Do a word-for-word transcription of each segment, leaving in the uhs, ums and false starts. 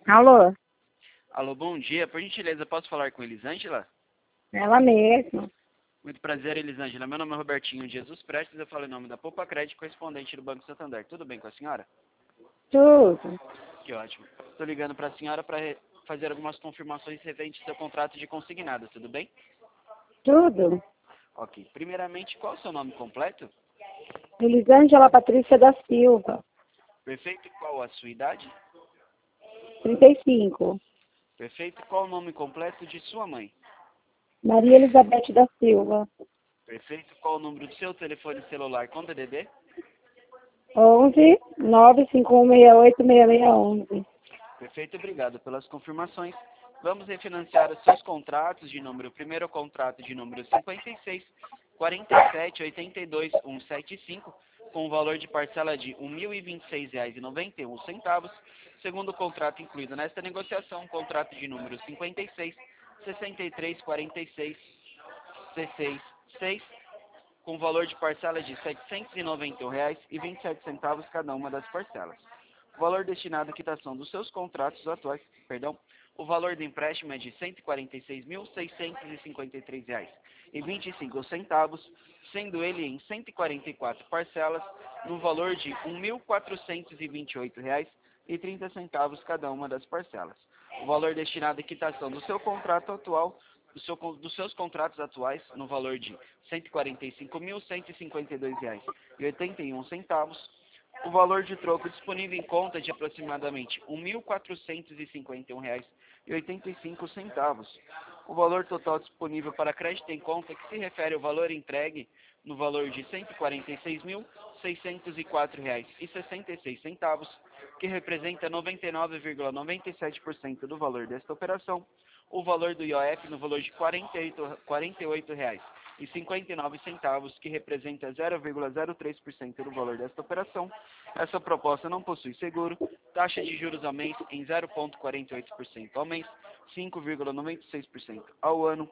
Alô? Alô, bom dia. Por gentileza, posso falar com Elisângela? Ela mesma. Muito prazer, Elisângela. Meu nome é Robertinho Jesus Prestes. Eu falo em nome da Poupa Crédito, correspondente do Banco Santander. Tudo bem com a senhora? Tudo. Que ótimo. Estou ligando para a senhora para fazer algumas confirmações referentes ao seu contrato de consignado. Tudo bem? Tudo. Ok. Primeiramente, qual é o seu nome completo? Elisângela Patrícia da Silva. Perfeito. Qual a sua idade? trinta e cinco. Perfeito. Qual o nome completo de sua mãe? Maria Elizabeth da Silva. Perfeito. Qual o número do seu telefone celular com D D D? onze nove cinco um seis oito seis seis onze. Perfeito, obrigado pelas confirmações. Vamos refinanciar os seus contratos de número, primeiro contrato de número cinquenta e seis, quarenta e sete, oitenta e dois, cento e setenta e cinco, com o valor de parcela de um mil e vinte e seis reais e noventa e um centavos. Segundo contrato incluído nesta negociação, contrato de número cinquenta e seis, sessenta e três, quarenta e seis, sessenta e seis, com valor de parcela de setecentos e noventa e um reais e vinte e sete centavos cada uma das parcelas. O valor destinado à quitação dos seus contratos atuais, perdão, o valor do empréstimo é de cento e quarenta e seis mil, seiscentos e cinquenta e três reais e vinte e cinco centavos, sendo ele em cento e quarenta e quatro parcelas, no valor de um mil quatrocentos e vinte e oito reais e trinta centavos cada uma das parcelas. O valor destinado à quitação do seu contrato atual, do seu, dos seus contratos atuais, no valor de cento e quarenta e cinco mil, cento e cinquenta e dois reais e oitenta e um centavos, o valor de troco disponível em conta de aproximadamente um mil quatrocentos e cinquenta e um reais e oitenta e cinco centavos. O valor total disponível para crédito em conta, que se refere ao valor entregue no valor de cento e quarenta e seis mil, seiscentos e quatro reais e sessenta e seis centavos, que representa noventa e nove vírgula noventa e sete por cento do valor desta operação. O valor do I O F no valor de quarenta e oito reais e cinquenta e nove centavos, que representa zero vírgula zero três por cento do valor desta operação. Essa proposta não possui seguro, taxa de juros ao mês em zero vírgula quarenta e oito por cento ao mês, cinco vírgula noventa e seis por cento ao ano.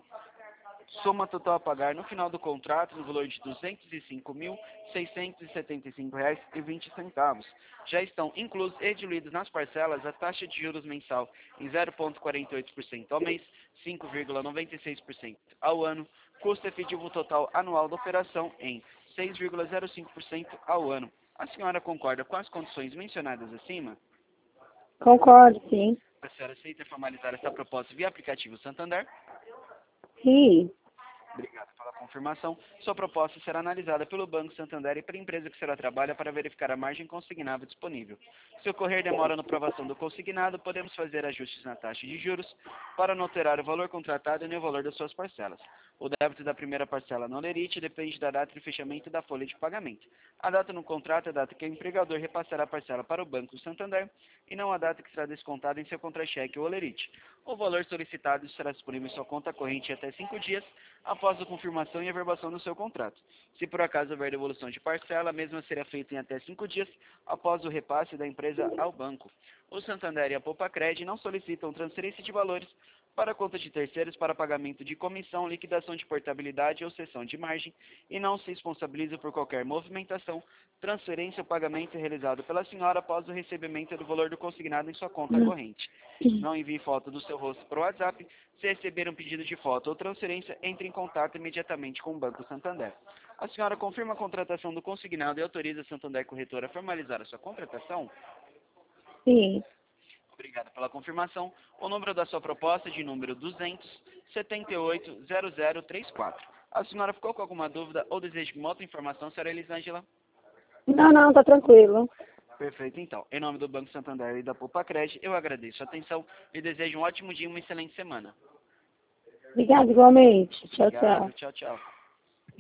Soma total a pagar no final do contrato no valor de duzentos e cinco mil, seiscentos e setenta e cinco reais e vinte centavos. Já estão inclusos e diluídos nas parcelas a taxa de juros mensal em zero vírgula quarenta e oito por cento ao mês, cinco vírgula noventa e seis por cento ao ano, custo efetivo total anual da operação em seis vírgula zero cinco por cento ao ano. A senhora concorda com as condições mencionadas acima? Concordo, sim. A senhora aceita formalizar essa proposta via aplicativo Santander? Sim. Obrigado pela confirmação. Sua proposta será analisada pelo Banco Santander e pela empresa que será trabalha para verificar a margem consignada disponível. Se ocorrer demora na aprovação do consignado, podemos fazer ajustes na taxa de juros para não alterar o valor contratado nem o valor das suas parcelas. O débito da primeira parcela no Lerite depende da data de fechamento da folha de pagamento. A data no contrato é a data que o empregador repassará a parcela para o Banco Santander e não a data que será descontada em seu contra-cheque ou Lerite. O valor solicitado será disponível em sua conta corrente até cinco dias após a confirmação e averbação do seu contrato. Se por acaso houver devolução de parcela, a mesma será feita em até cinco dias após o repasse da empresa ao banco. O Santander e a Poupa-Cred não solicitam transferência de valores para a conta de terceiros para pagamento de comissão, liquidação de portabilidade ou cessão de margem e não se responsabilizam por qualquer movimentação, transferência ou pagamento realizado pela senhora após o recebimento do valor do consignado em sua conta corrente. Não envie foto do seu rosto para o WhatsApp. Se receber um pedido de foto ou transferência, entre em contato imediatamente com o Banco Santander. A senhora confirma a contratação do consignado e autoriza a Santander Corretora a formalizar a sua contratação? Sim. Obrigado pela confirmação. O número da sua proposta é de número duzentos, setenta e oito, zero zero trinta e quatro. A senhora ficou com alguma dúvida ou deseja uma outra informação, senhora Elisângela? Não, não, tá tranquilo. Perfeito, então. Em nome do Banco Santander e da Poupa-Cred, eu agradeço a atenção e desejo um ótimo dia e uma excelente semana. Obrigada igualmente. Tchau, tchau. Obrigado, tchau, tchau.